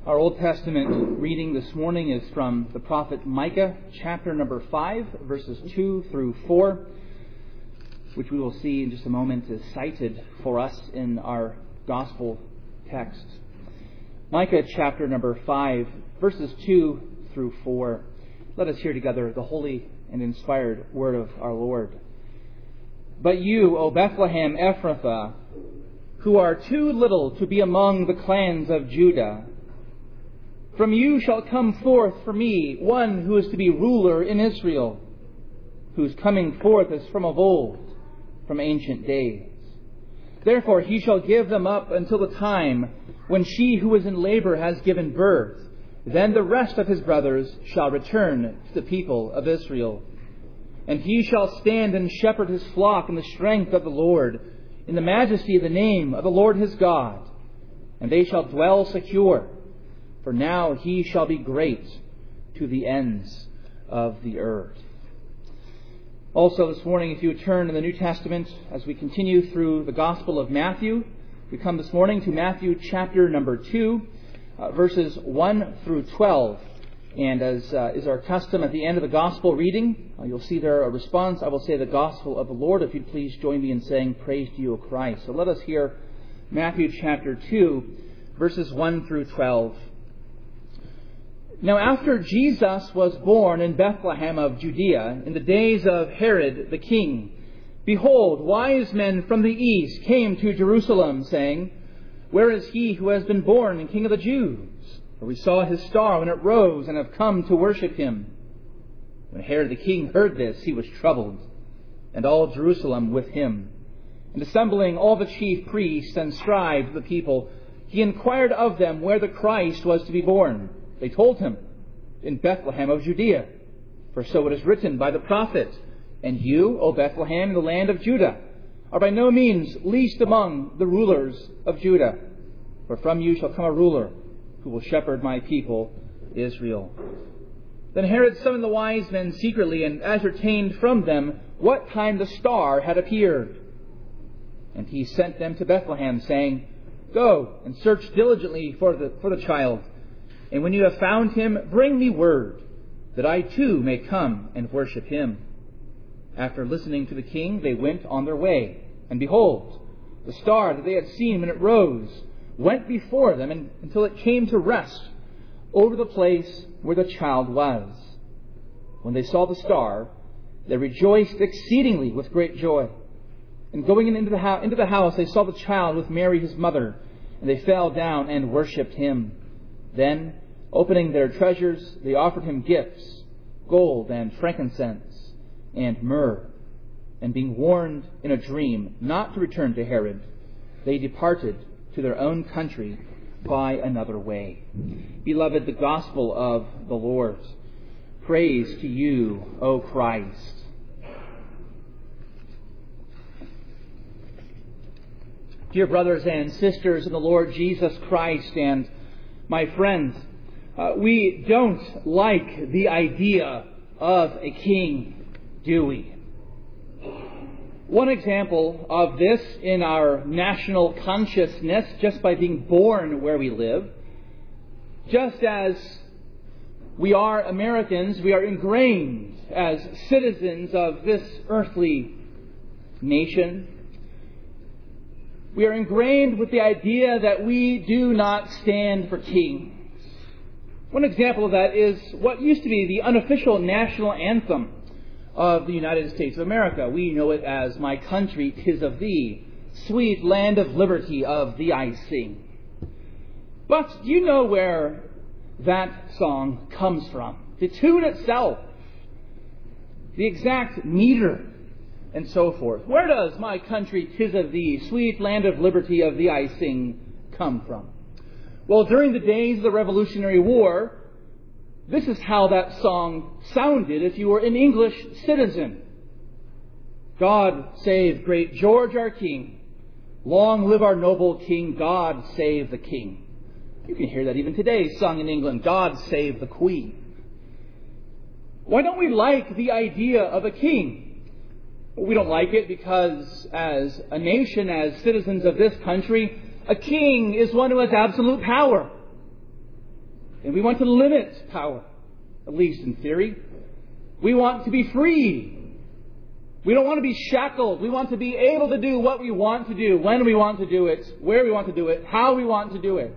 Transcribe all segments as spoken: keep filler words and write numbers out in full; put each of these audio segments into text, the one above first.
Our Old Testament reading this morning is from the prophet Micah, chapter number five, verses two through four, which we will see in just a moment is cited for us in our gospel text. Micah, chapter number five, verses two through four. Let us hear together the holy and inspired word of our Lord. But you, O Bethlehem Ephrathah, who are too little to be among the clans of Judah, from you shall come forth for me one who is to be ruler in Israel, whose coming forth is from of old, from ancient days. Therefore he shall give them up until the time when she who is in labor has given birth. Then the rest of his brothers shall return to the people of Israel. And he shall stand and shepherd his flock in the strength of the Lord, in the majesty of the name of the Lord his God. And they shall dwell secure. For now he shall be great to the ends of the earth. Also this morning, if you would turn in the New Testament as we continue through the Gospel of Matthew, we come this morning to Matthew chapter number two, uh, verses one through twelve. And as uh, is our custom at the end of the Gospel reading, uh, you'll see there a response. I will say the Gospel of the Lord. If you'd please join me in saying, "Praise to you, O Christ." So let us hear Matthew chapter two, verses one through twelve. Now after Jesus was born in Bethlehem of Judea, in the days of Herod the king, behold, wise men from the east came to Jerusalem, saying, "Where is he who has been born and King of the Jews? For we saw his star when it rose and have come to worship him." When Herod the king heard this, he was troubled, and all Jerusalem with him. And assembling all the chief priests and scribes of the people, he inquired of them where the Christ was to be born. They told him, "In Bethlehem of Judea, for so it is written by the prophet, And you, O Bethlehem, in the land of Judah, are by no means least among the rulers of Judah. For from you shall come a ruler who will shepherd my people Israel." Then Herod summoned the wise men secretly and ascertained from them what time the star had appeared. And he sent them to Bethlehem, saying, "Go and search diligently for the, for the child. And when you have found him, bring me word, that I too may come and worship him." After listening to the king, they went on their way. And behold, the star that they had seen when it rose went before them and, until it came to rest over the place where the child was. When they saw the star, they rejoiced exceedingly with great joy. And going into the, ho- into the house, they saw the child with Mary his mother, and they fell down and worshipped him. Then, opening their treasures, they offered him gifts, gold and frankincense and myrrh. And being warned in a dream not to return to Herod, they departed to their own country by another way. Beloved, the gospel of the Lord. Praise to you, O Christ. Dear brothers and sisters in the Lord Jesus Christ, and my friends, uh, we don't like the idea of a king, do we? One example of this in our national consciousness, just by being born where we live, just as we are Americans, we are ingrained as citizens of this earthly nation. We are ingrained with the idea that we do not stand for kings. One example of that is what used to be the unofficial national anthem of the United States of America. We know it as "My Country, 'Tis of Thee, Sweet Land of Liberty, of Thee I Sing." But do you know where that song comes from? The tune itself, the exact meter, and so forth. Where does "My country, 'tis of thee, sweet land of liberty, of thee I sing" come from? Well, during the days of the Revolutionary War, this is how that song sounded if you were an English citizen. "God save great George our King. Long live our noble King. God save the King." You can hear that even today sung in England. "God save the Queen." Why don't we like the idea of a king? We don't like it because as a nation, as citizens of this country, a king is one who has absolute power. And we want to limit power, at least in theory. We want to be free. We don't want to be shackled. We want to be able to do what we want to do, when we want to do it, where we want to do it, how we want to do it.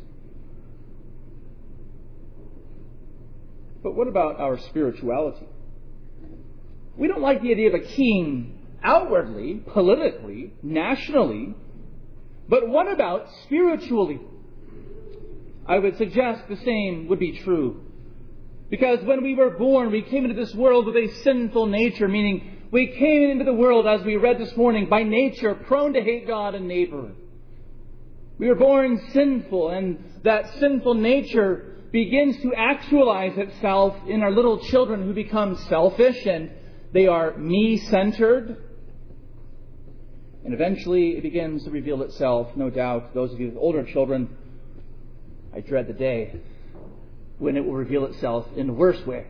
But what about our spirituality? We don't like the idea of a king outwardly, politically, nationally. But what about spiritually? I would suggest the same would be true. Because when we were born, we came into this world with a sinful nature, meaning we came into the world, as we read this morning, by nature, prone to hate God and neighbor. We were born sinful, and that sinful nature begins to actualize itself in our little children who become selfish, and they are me-centered. And eventually it begins to reveal itself, no doubt. Those of you with older children, I dread the day when it will reveal itself in worse ways.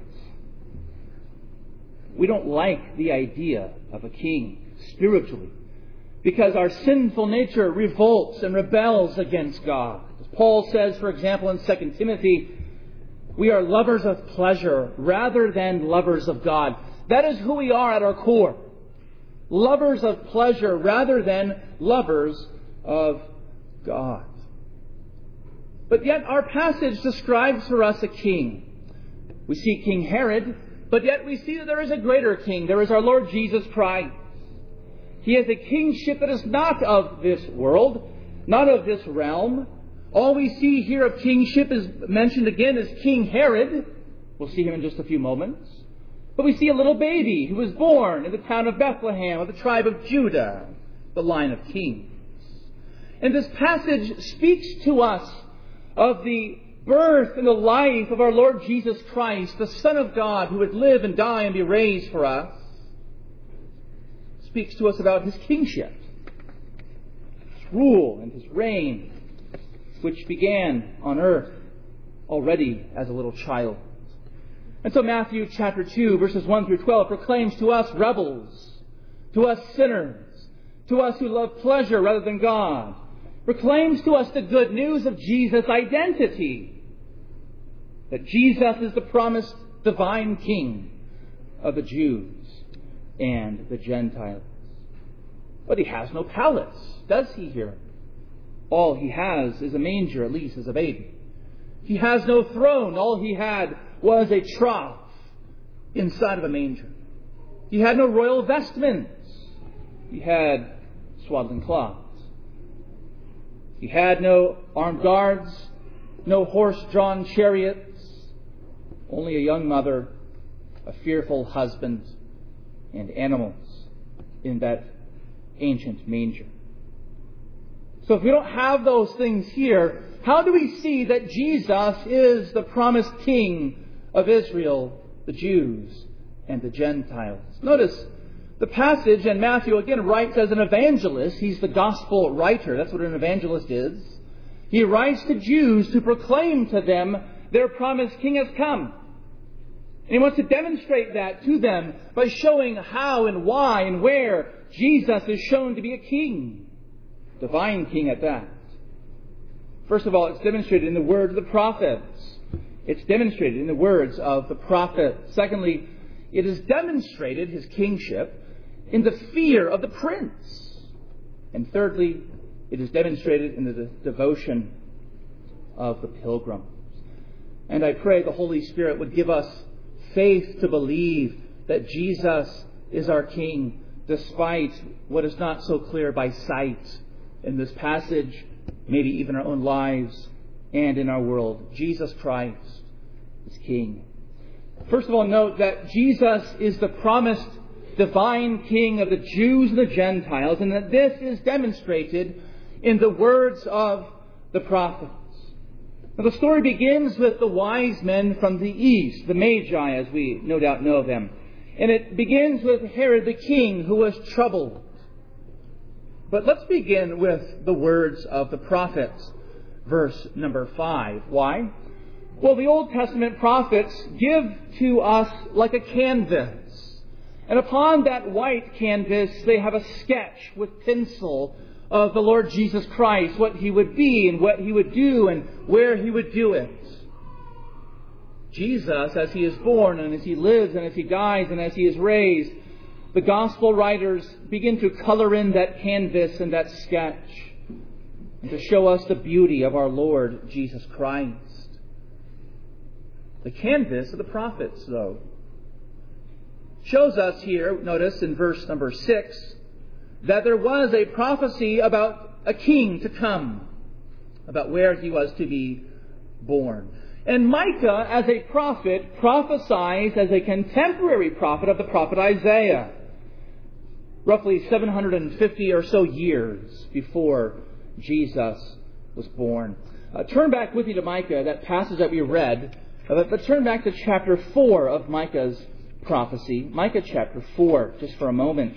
We don't like the idea of a king spiritually because our sinful nature revolts and rebels against God. As Paul says, for example, in Second Timothy, we are lovers of pleasure rather than lovers of God. That is who we are at our core. Lovers of pleasure rather than lovers of God. But yet our passage describes for us a king. We see King Herod, but yet we see that there is a greater king. There is our Lord Jesus Christ. He has a kingship that is not of this world, not of this realm. All we see here of kingship is mentioned again as King Herod. We'll see him in just a few moments. But we see a little baby who was born in the town of Bethlehem of the tribe of Judah, the line of kings. And this passage speaks to us of the birth and the life of our Lord Jesus Christ, the Son of God, who would live and die and be raised for us. It speaks to us about his kingship, his rule and his reign, which began on earth already as a little child. And so Matthew chapter two, verses one through twelve, proclaims to us rebels, to us sinners, to us who love pleasure rather than God, proclaims to us the good news of Jesus' identity, that Jesus is the promised divine King of the Jews and the Gentiles. But he has no palace, does he here? All he has is a manger, at least as a baby. He has no throne. All he had was a trough inside of a manger. He had no royal vestments. He had swaddling cloths. He had no armed guards, no horse-drawn chariots, only a young mother, a fearful husband, and animals in that ancient manger. So if we don't have those things here, how do we see that Jesus is the promised King of Israel, the Jews, and the Gentiles? Notice the passage, and Matthew again writes as an evangelist. He's the gospel writer. That's what an evangelist is. He writes to Jews to proclaim to them their promised King has come. And he wants to demonstrate that to them by showing how and why and where Jesus is shown to be a king. Divine King at that. First of all, it's demonstrated in the words of the prophets. It's demonstrated in the words of the prophet. Secondly, it is demonstrated, his kingship, in the fear of the prince. And thirdly, it is demonstrated in the de- devotion of the pilgrims. And I pray the Holy Spirit would give us faith to believe that Jesus is our King, despite what is not so clear by sight in this passage, maybe even our own lives and in our world. Jesus Christ is King. First of all, note that Jesus is the promised divine King of the Jews and the Gentiles, and that this is demonstrated in the words of the prophets. Now, the story begins with the wise men from the east, the Magi, as we no doubt know them. And it begins with Herod the king, who was troubled. But let's begin with the words of the prophets, verse number five. Why? Well, the Old Testament prophets give to us like a canvas. And upon that white canvas, they have a sketch with pencil of the Lord Jesus Christ, what he would be and what he would do and where he would do it. Jesus, as he is born and as he lives and as he dies and as he is raised, the gospel writers begin to color in that canvas and that sketch and to show us the beauty of our Lord Jesus Christ. The canvas of the prophets, though, shows us here, notice in verse number six, that there was a prophecy about a king to come, about where he was to be born. And Micah, as a prophet, prophesies as a contemporary prophet of the prophet Isaiah, roughly seven hundred fifty or so years before Jesus was born. Uh, turn back with me to Micah, that passage that we read, uh, but turn back to chapter four of Micah's prophecy. Micah chapter four, just for a moment.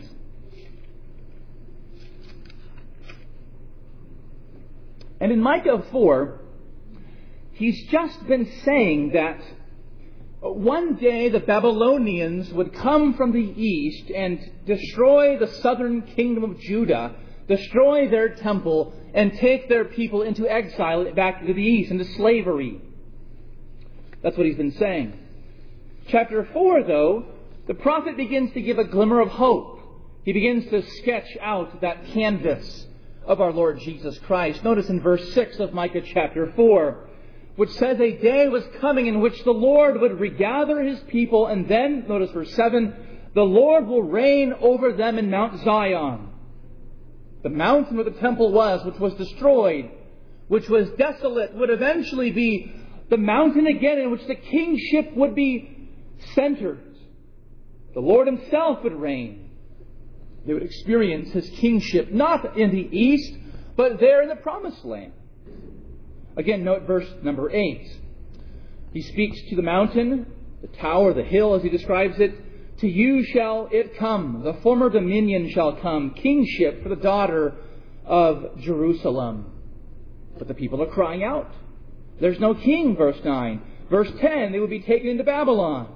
And in Micah four, he's just been saying that one day the Babylonians would come from the east and destroy the southern kingdom of Judah, destroy their temple, and take their people into exile back to the east, into slavery. That's what he's been saying. Chapter four, though, the prophet begins to give a glimmer of hope. He begins to sketch out that canvas of our Lord Jesus Christ. Notice in verse six of Micah chapter four, which says a day was coming in which the Lord would regather his people, and then, notice verse seven, the Lord will reign over them in Mount Zion. The mountain where the temple was, which was destroyed, which was desolate, would eventually be the mountain again in which the kingship would be centered. The Lord himself would reign. They would experience his kingship not in the east, but there in the promised land. Again, note verse number eight. He speaks to the mountain, the tower, the hill, as he describes it. To you shall it come. The former dominion shall come. Kingship for the daughter of Jerusalem. But the people are crying out. There's no king, verse nine. Verse ten, they would be taken into Babylon.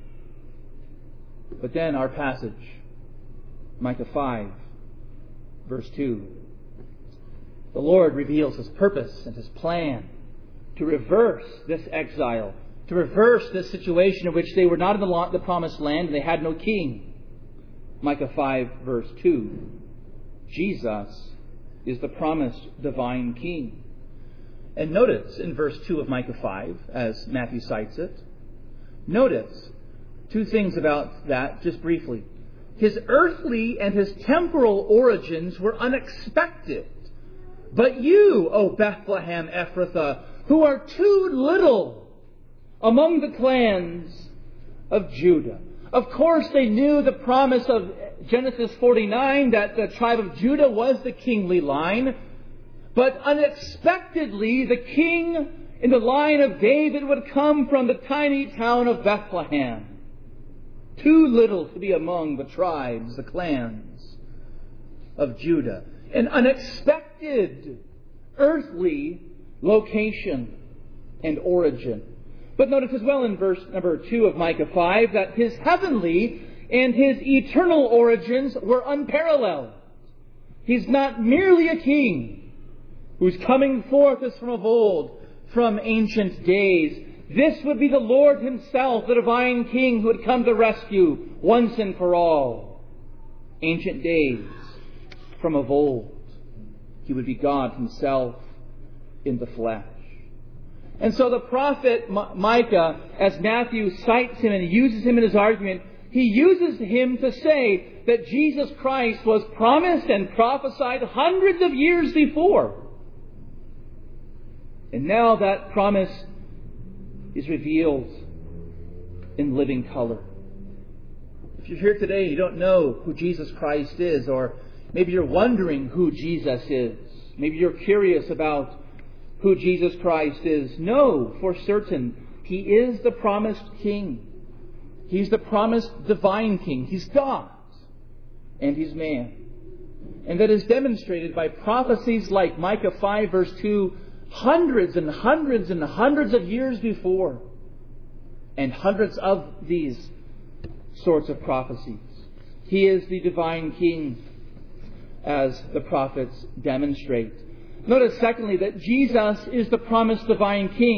But then our passage, Micah five, verse two. The Lord reveals his purpose and his plan to reverse this exile, to reverse this situation in which they were not in the, the promised land and they had no king. Micah five, verse two. Jesus is the promised divine king. And notice in verse two of Micah five, as Matthew cites it, notice two things about that just briefly. His earthly and his temporal origins were unexpected. But you, O Bethlehem Ephrathah, who are too little among the clans of Judah. Of course, they knew the promise of Genesis forty-nine, that the tribe of Judah was the kingly line. But unexpectedly, the king in the line of David would come from the tiny town of Bethlehem. Too little to be among the tribes, the clans of Judah. An unexpected earthly location and origin. But notice as well in verse number two of Micah five that his heavenly and his eternal origins were unparalleled. He's not merely a king who's coming forth as from of old, from ancient days. This would be the Lord himself, the divine king who would come to rescue once and for all. Ancient days, from of old. He would be God himself in the flesh. And so the prophet Micah, as Matthew cites him and uses him in his argument, he uses him to say that Jesus Christ was promised and prophesied hundreds of years before. And now that promise is revealed in living color. If you're here today and you don't know who Jesus Christ is, or maybe you're wondering who Jesus is, maybe you're curious about who Jesus Christ is, know for certain He is the promised King. He's the promised divine King. He's God. And He's man. And that is demonstrated by prophecies like Micah five verse two, hundreds and hundreds and hundreds of years before. And hundreds of these sorts of prophecies. He is the divine King, as the prophets demonstrate. Notice, secondly, that Jesus is the promised divine King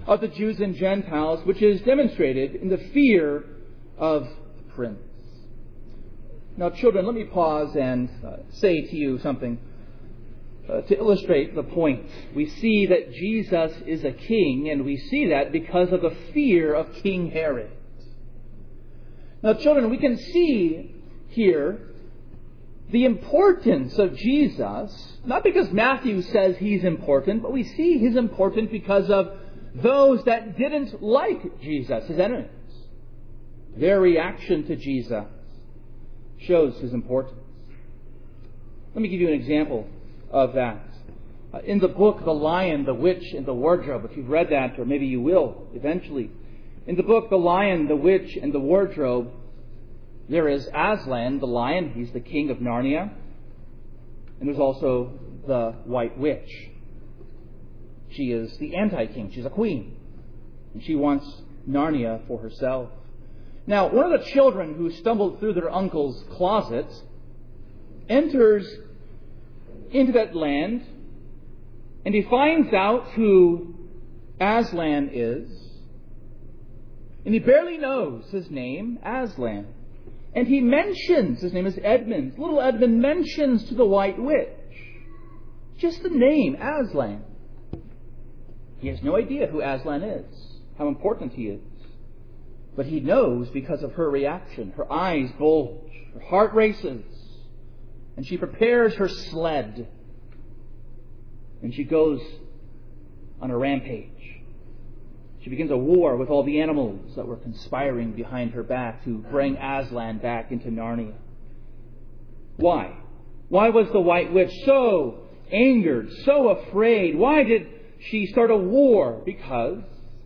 of the Jews and Gentiles, which is demonstrated in the fear of the prince. Now, children, let me pause and uh, say to you something uh, to illustrate the point. We see that Jesus is a king, and we see that because of the fear of King Herod. Now, children, we can see here the importance of Jesus, not because Matthew says he's important, but we see he's important because of those that didn't like Jesus, his enemies. Their reaction to Jesus shows his importance. Let me give you an example of that. Uh, in the book, The Lion, the Witch, and the Wardrobe, if you've read that, or maybe you will eventually. In the book, The Lion, the Witch, and the Wardrobe, there is Aslan, the lion. He's the king of Narnia. And there's also the White Witch. She is the anti-king. She's a queen. And she wants Narnia for herself. Now, one of the children who stumbled through their uncle's closet enters into that land, and he finds out who Aslan is. And he barely knows his name, Aslan. And he mentions, his name is Edmund. Little Edmund mentions to the White Witch just the name, Aslan. He has no idea who Aslan is, how important he is. But he knows because of her reaction. Her eyes bulge, her heart races, and she prepares her sled. And she goes on a rampage. She begins a war with all the animals that were conspiring behind her back to bring Aslan back into Narnia. Why? Why was the White Witch so angered, so afraid? Why did she start a war? Because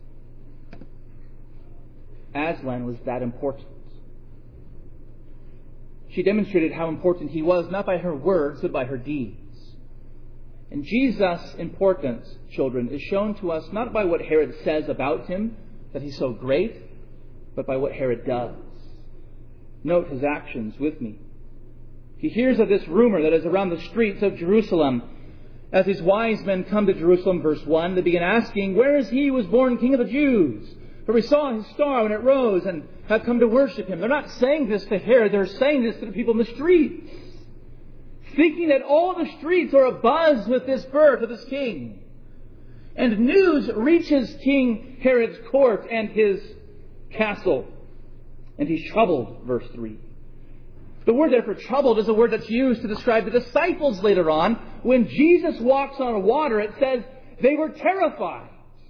Aslan was that important. She demonstrated how important he was, not by her words, but by her deeds. And Jesus' importance, children, is shown to us not by what Herod says about him, that he's so great, but by what Herod does. Note his actions with me. He hears of this rumor that is around the streets of Jerusalem. As these wise men come to Jerusalem, verse one, they begin asking, "Where is he who was born King of the Jews? For we saw his star when it rose and have come to worship him." They're not saying this to Herod, they're saying this to the people in the streets, thinking that all the streets are abuzz with this birth of this king. And news reaches King Herod's court and his castle, and he's troubled, verse three. The word there for troubled is a word that's used to describe the disciples later on. When Jesus walks on water, it says they were terrified.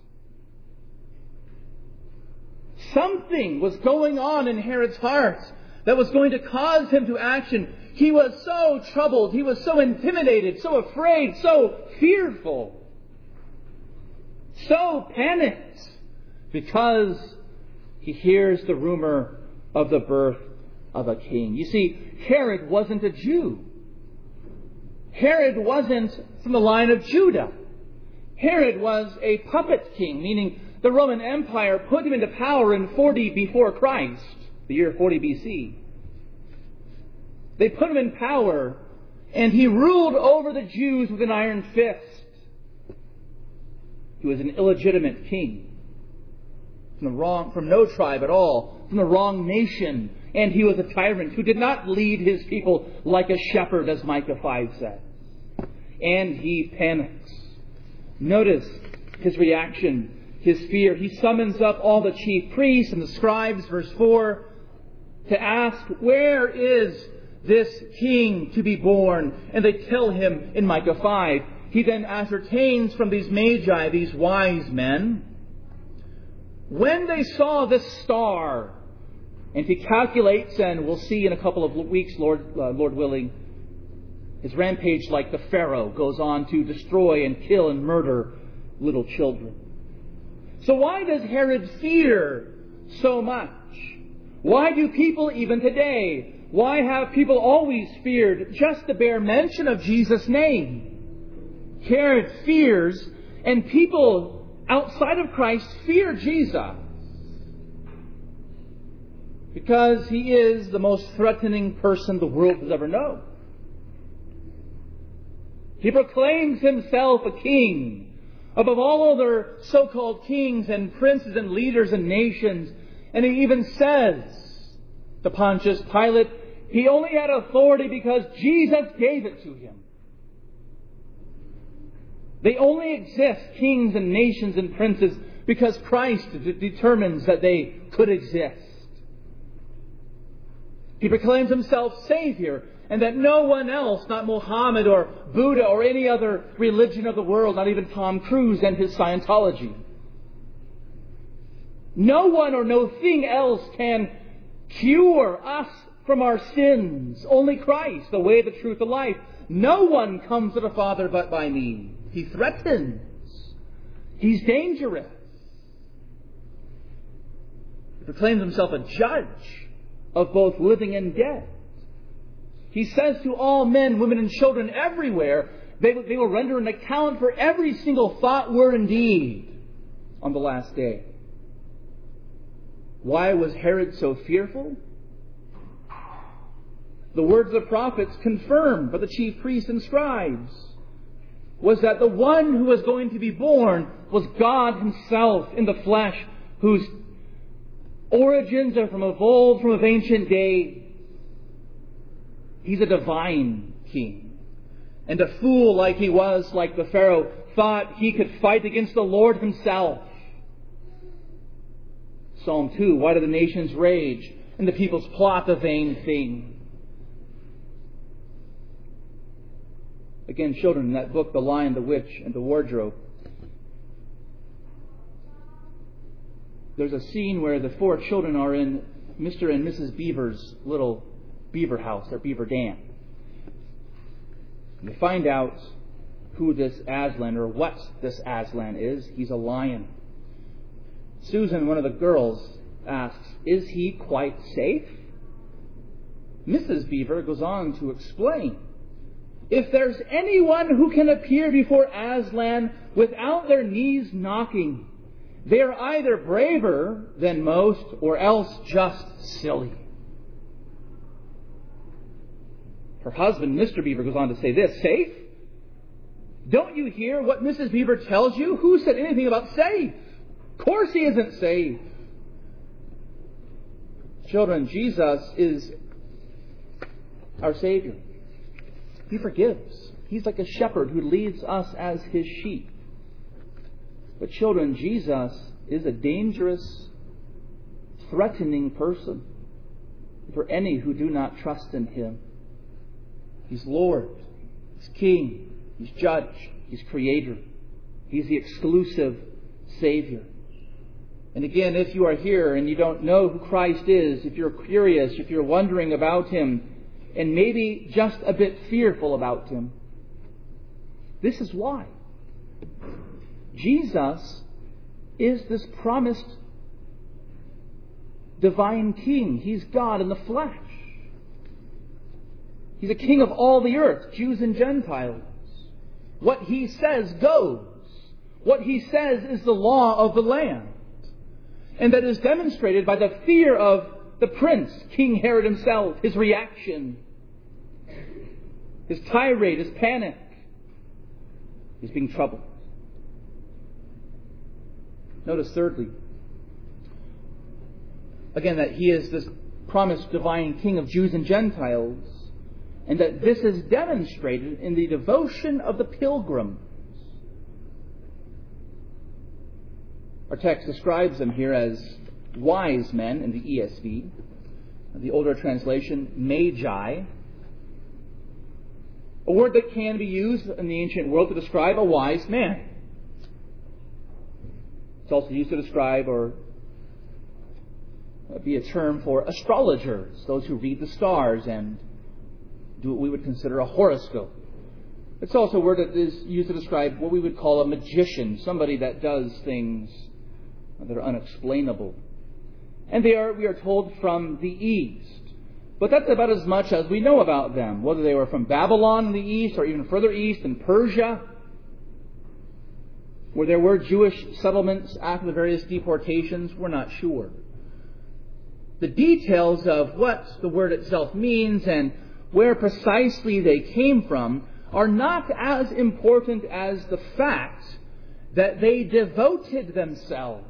Something was going on in Herod's heart that was going to cause him to action. He was so troubled, he was so intimidated, so afraid, so fearful, so panicked, because he hears the rumor of the birth of a king. You see, Herod wasn't a Jew. Herod wasn't from the line of Judah. Herod was a puppet king, meaning the Roman Empire put him into power in forty before Christ, the year forty B C. They put him in power, and he ruled over the Jews with an iron fist. He was an illegitimate king, from the wrong, from no tribe at all, from the wrong nation, and he was a tyrant who did not lead his people like a shepherd, as Micah five says. And he panics. Notice his reaction, his fear. He summons up all the chief priests and the scribes, verse four, to ask, "Where is this king to be born?" And they tell him in Micah five. He then ascertains from these magi, these wise men, when they saw this star, and he calculates, and we'll see in a couple of weeks, Lord, uh, Lord willing, his rampage like the Pharaoh goes on to destroy and kill and murder little children. So why does Herod fear so much? Why do people even today, why have people always feared just the bare mention of Jesus' name? Herod fears, and people outside of Christ fear Jesus, because he is the most threatening person the world has ever known. He proclaims himself a king above all other so-called kings and princes and leaders and nations. And he even says to Pontius Pilate, he only had authority because Jesus gave it to him. They only exist, kings and nations and princes, because Christ d- determines that they could exist. He proclaims himself Savior, and that no one else, not Muhammad or Buddha or any other religion of the world, not even Tom Cruise and his Scientology, no one or no thing else can cure us from our sins. Only Christ, the way, the truth, the life. No one comes to the Father but by me. He threatens. He's dangerous. He proclaims himself a judge of both living and dead. He says to all men, women, and children everywhere, they, they will render an account for every single thought, word, and deed on the last day. Why was Herod so fearful? The words of the prophets, confirmed by the chief priests and scribes, was that the one who was going to be born was God himself in the flesh, whose origins are from of old, from of ancient days. He's a divine king. And a fool like he was, like the Pharaoh, thought he could fight against the Lord himself. Psalm two, why do the nations rage and the peoples plot the vain thing? Again, children, in that book, The Lion, the Witch, and the Wardrobe, there's a scene where the four children are in Mister and Missus Beaver's little beaver house, their beaver dam. And they find out who this Aslan, or what this Aslan is. He's a lion. Susan, one of the girls, asks, is he quite safe? Missus Beaver goes on to explain, if there's anyone who can appear before Aslan without their knees knocking, they are either braver than most or else just silly. Her husband, Mister Beaver, goes on to say this, safe? Don't you hear what Missus Beaver tells you? Who said anything about safe? Of course he isn't safe. Children, Jesus is our Savior. He forgives. He's like a shepherd who leads us as his sheep. But children, Jesus is a dangerous, threatening person for any who do not trust in him. He's Lord. He's King. He's Judge. He's Creator. He's the exclusive Savior. And again, if you are here and you don't know who Christ is, if you're curious, if you're wondering about him, and maybe just a bit fearful about him, this is why. Jesus is this promised divine King. He's God in the flesh. He's a king of all the earth, Jews and Gentiles. What he says goes. What he says is the law of the land. And that is demonstrated by the fear of the prince, King Herod himself, his reaction, his tirade, his panic. He's being troubled. Notice thirdly, again, that he is this promised divine King of Jews and Gentiles, and that this is demonstrated in the devotion of the pilgrims. Our text describes them here as wise men in the E S V. The older translation, magi. A word that can be used in the ancient world to describe a wise man. It's also used to describe or be a term for astrologers, those who read the stars and do what we would consider a horoscope. It's also a word that is used to describe what we would call a magician, somebody that does things that are unexplainable. And they are, we are told, from the East. But that's about as much as we know about them. Whether they were from Babylon in the East or even further east in Persia, where there were Jewish settlements after the various deportations, we're not sure. The details of what the word itself means and where precisely they came from are not as important as the fact that they devoted themselves.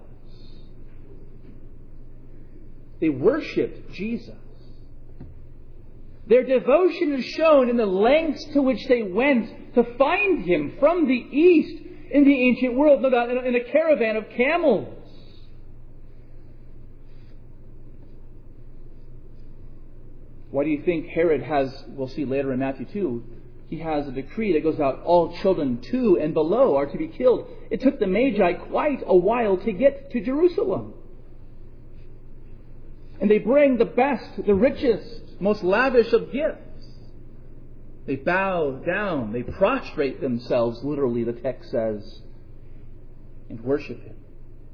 They worshipped Jesus. Their devotion is shown in the lengths to which they went to find Him from the east in the ancient world, no doubt in a caravan of camels. Why do you think Herod has, we'll see later in Matthew two, he has a decree that goes out, all children two and below are to be killed. It took the Magi quite a while to get to Jerusalem. And they bring the best, the richest, most lavish of gifts. They bow down, they prostrate themselves, literally the text says, and worship Him.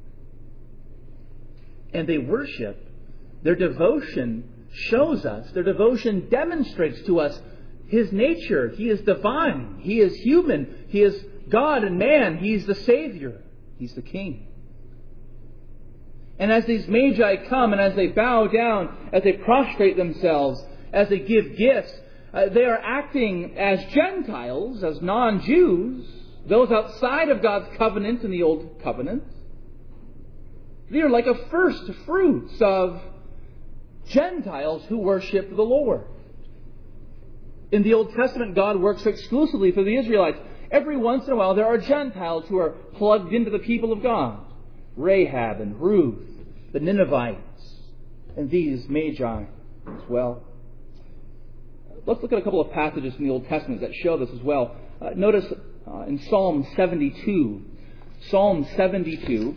And they worship. Their devotion shows us, their devotion demonstrates to us His nature. He is divine. He is human. He is God and man. He's the Savior. He's the King. And as these Magi come and as they bow down, as they prostrate themselves, as they give gifts, uh, they are acting as Gentiles, as non-Jews, those outside of God's covenant in the Old Covenant. They are like a first fruits of Gentiles who worship the Lord. In the Old Testament, God works exclusively through the Israelites. Every once in a while, there are Gentiles who are plugged into the people of God. Rahab and Ruth, the Ninevites, and these Magi as well. Let's look at a couple of passages in the Old Testament that show this as well. Uh, notice uh, in Psalm seventy-two. Psalm seventy-two.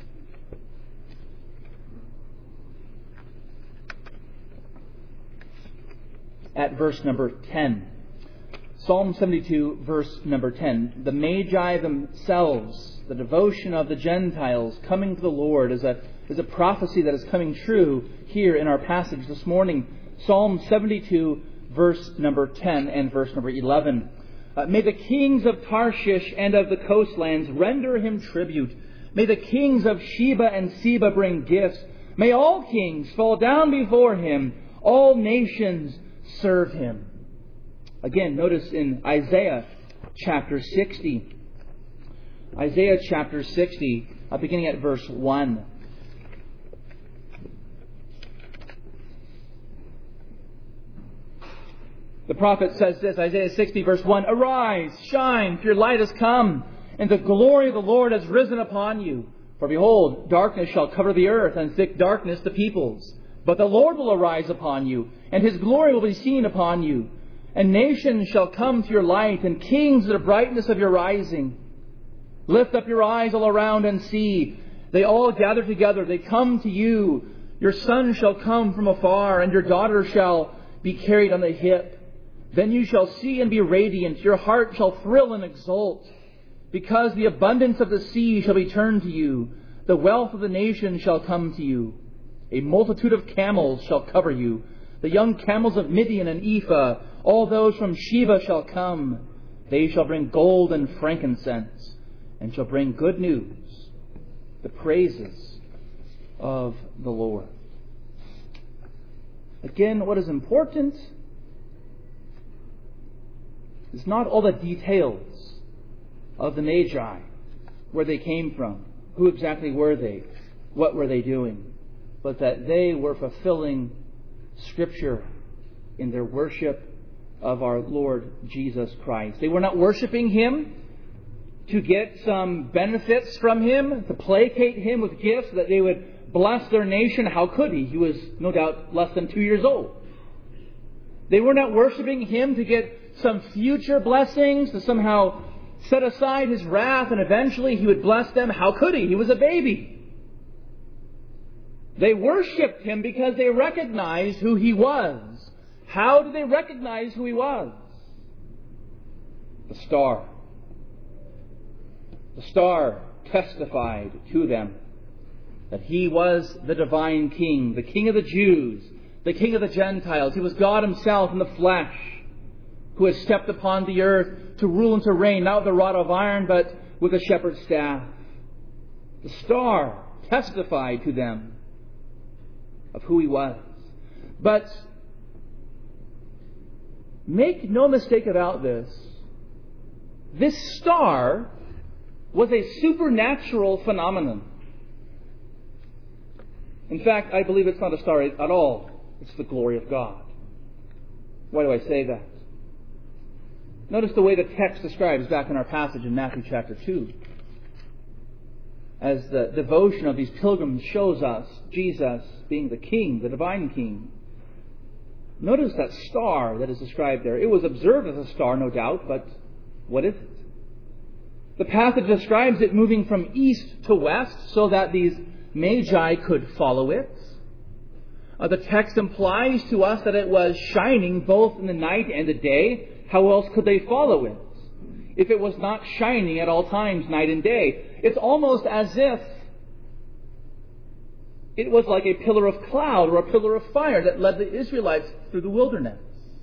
At verse number ten. Psalm seventy-two, verse number ten. The Magi themselves, the devotion of the Gentiles coming to the Lord, is a, is a prophecy that is coming true here in our passage this morning. Psalm seventy-two, verse number ten and verse number eleven. Uh, May the kings of Tarshish and of the coastlands render Him tribute. May the kings of Sheba and Seba bring gifts. May all kings fall down before Him. All nations serve Him. Again, notice in Isaiah chapter sixty. Isaiah chapter sixty, uh, beginning at verse one. The prophet says this, Isaiah sixty, verse one, Arise, shine, for your light has come, and the glory of the Lord has risen upon you. For behold, darkness shall cover the earth, and thick darkness the peoples. But the Lord will arise upon you, and His glory will be seen upon you. And nations shall come to your light, and kings to the brightness of your rising. Lift up your eyes all around and see. They all gather together. They come to you. Your son shall come from afar, and your daughter shall be carried on the hip. Then you shall see and be radiant. Your heart shall thrill and exult, because the abundance of the sea shall be turned to you. The wealth of the nations shall come to you. A multitude of camels shall cover you. The young camels of Midian and Ephah, all those from Sheba shall come. They shall bring gold and frankincense, and shall bring good news, the praises of the Lord. Again, what is important is not all the details of the Magi, where they came from, who exactly were they, what were they doing, but that they were fulfilling Scripture in their worship of our Lord Jesus Christ. They were not worshiping Him to get some benefits from Him, to placate Him with gifts that they would bless their nation. How could He? He was no doubt less than two years old. They were not worshiping Him to get some future blessings, to somehow set aside His wrath and eventually He would bless them. How could He? He was a baby. They worshipped Him because they recognized who He was. How did they recognize who He was? The star. The star testified to them that He was the divine King, the King of the Jews, the King of the Gentiles. He was God Himself in the flesh, who has stepped upon the earth to rule and to reign, not with a rod of iron, but with a shepherd's staff. The star testified to them of who He was. But make no mistake about this. This star was a supernatural phenomenon. In fact, I believe it's not a star at all. It's the glory of God. Why do I say that? Notice the way the text describes back in our passage in Matthew chapter two. As the devotion of these pilgrims shows us Jesus being the King, the divine King. Notice that star that is described there. It was observed as a star, no doubt, but what is it? The passage describes it moving from east to west so that these magi could follow it. Uh, the text implies to us that it was shining both in the night and the day. How else could they follow it? If it was not shining at all times, night and day. It's almost as if it was like a pillar of cloud or a pillar of fire that led the Israelites through the wilderness.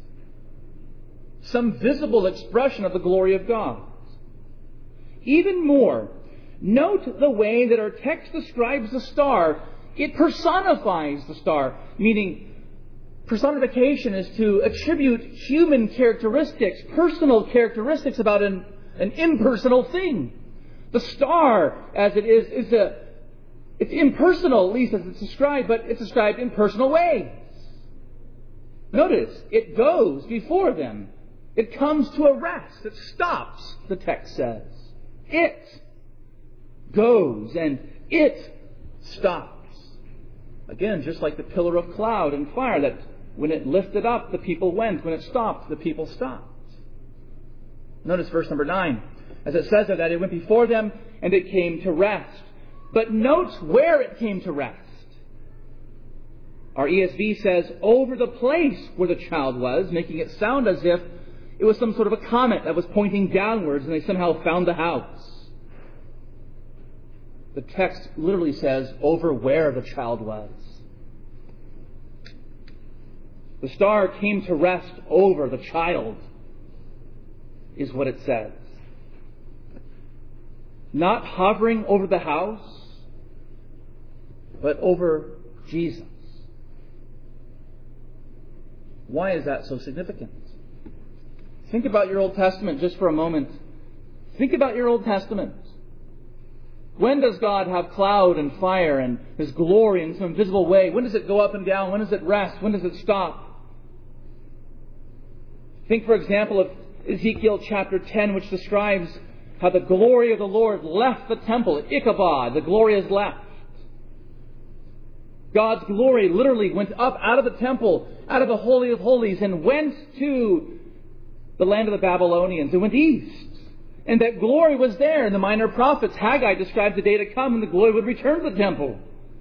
Some visible expression of the glory of God. Even more, note the way that our text describes the star. It personifies the star, meaning personification is to attribute human characteristics, personal characteristics about an, an impersonal thing. The star, as it is, is a, it's impersonal, at least as it's described, but it's described in personal ways. Notice, it goes before them. It comes to a rest. It stops, the text says. It goes and it stops. Again, just like the pillar of cloud and fire, that when it lifted up, the people went. When it stopped, the people stopped. Notice verse number nine. As it says that it went before them and it came to rest. But note where it came to rest. Our E S V says, over the place where the child was, making it sound as if it was some sort of a comet that was pointing downwards and they somehow found the house. The text literally says, over where the child was. The star came to rest over the child, is what it says. Not hovering over the house, but over Jesus. Why is that so significant? Think about your Old Testament just for a moment. Think about your Old Testament. When does God have cloud and fire and His glory in some visible way? When does it go up and down? When does it rest? When does it stop? Think, for example, of Ezekiel chapter ten, which describes how the glory of the Lord left the temple at Ichabod. The glory has left. God's glory literally went up out of the temple, out of the Holy of Holies, and went to the land of the Babylonians. It went east. And that glory was there. In the minor prophets, Haggai described the day to come and the glory would return to the temple.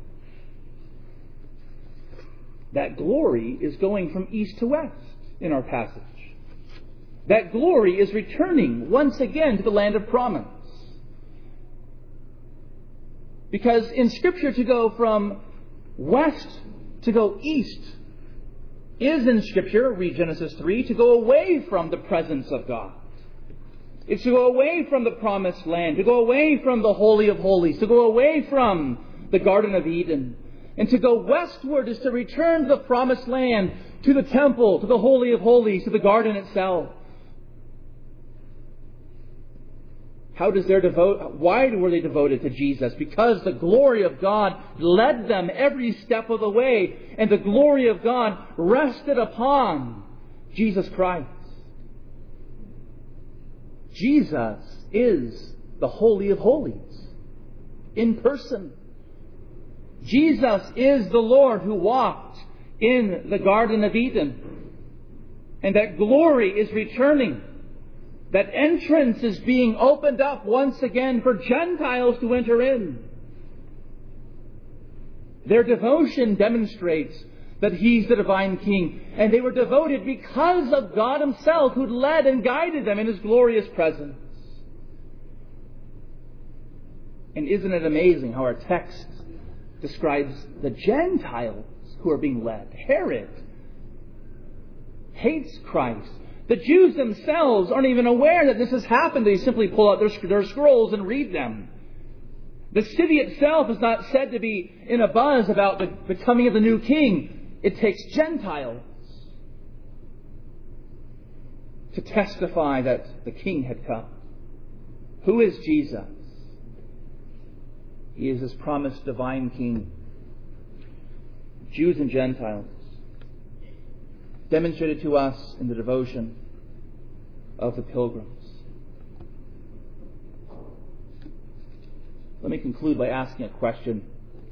That glory is going from east to west in our passage. That glory is returning once again to the land of promise. Because in Scripture, to go from west to go east is in Scripture, read Genesis three, to go away from the presence of God. It's to go away from the promised land, to go away from the Holy of Holies, to go away from the Garden of Eden. And to go westward is to return to the promised land, to the temple, to the Holy of Holies, to the garden itself. How does their devote? Why were they devoted to Jesus? Because the glory of God led them every step of the way, and the glory of God rested upon Jesus Christ. Jesus is the Holy of Holies in person. Jesus is the Lord who walked in the Garden of Eden. And that glory is returning. That entrance is being opened up once again for Gentiles to enter in. Their devotion demonstrates that He's the divine King. And they were devoted because of God Himself, who led and guided them in His glorious presence. And isn't it amazing how our text describes the Gentiles who are being led? Herod hates Christ. The Jews themselves aren't even aware that this has happened. They simply pull out their, their scrolls and read them. The city itself is not said to be in a buzz about the, the coming of the new king. It takes Gentiles to testify that the king had come. Who is Jesus? He is His promised divine King. Jews and Gentiles, demonstrated to us in the devotion of the pilgrims. Let me conclude by asking a question.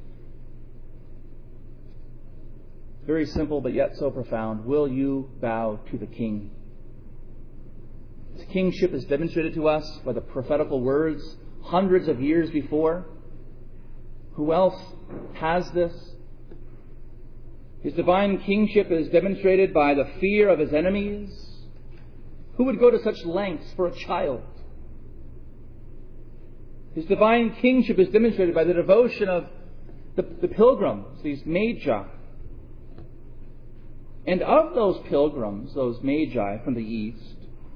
Very simple, but yet so profound. Will you bow to the King? His kingship is demonstrated to us by the prophetical words hundreds of years before. Who else has this? His divine kingship is demonstrated by the fear of His enemies. Who would go to such lengths for a child? His divine kingship is demonstrated by the devotion of the, the pilgrims, these magi. And of those pilgrims, those magi from the east,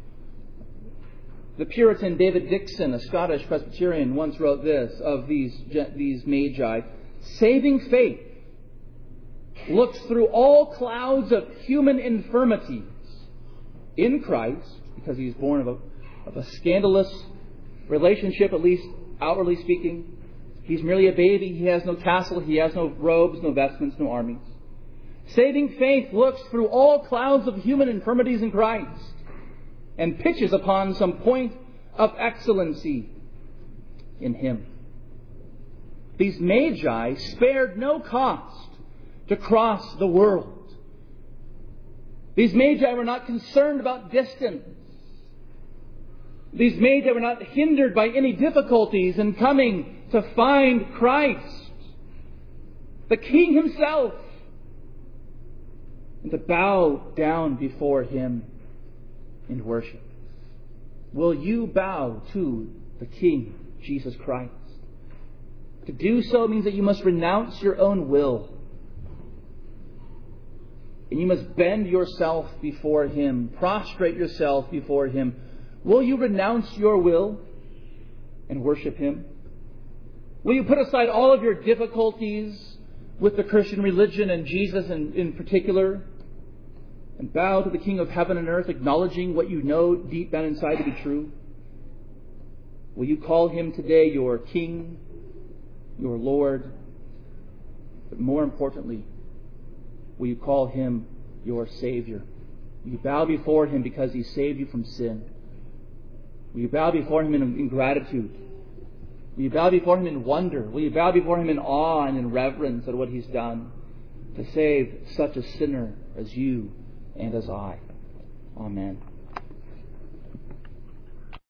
the Puritan David Dixon, a Scottish Presbyterian, once wrote this of these, these magi: saving faith looks through all clouds of human infirmities in Christ, because He's born of a, of a scandalous relationship, at least outwardly speaking. He's merely a baby. He has no tassel. He has no robes, no vestments, no armies. Saving faith looks through all clouds of human infirmities in Christ and pitches upon some point of excellency in Him. These magi spared no cost to cross the world. These magi were not concerned about distance. These magi were not hindered by any difficulties in coming to find Christ, the King Himself, and to bow down before Him in worship. Will you bow to the King, Jesus Christ? To do so means that you must renounce your own will. And you must bend yourself before Him, prostrate yourself before Him. Will you renounce your will and worship Him? Will you put aside all of your difficulties with the Christian religion and Jesus in, in particular, and bow to the King of heaven and earth, acknowledging what you know deep down inside to be true? Will you call Him today your King, your Lord? But more importantly, will you call Him your Savior? Will you bow before Him because He saved you from sin? Will you bow before Him in, in gratitude? Will you bow before Him in wonder? Will you bow before Him in awe and in reverence at what He's done to save such a sinner as you and as I? Amen.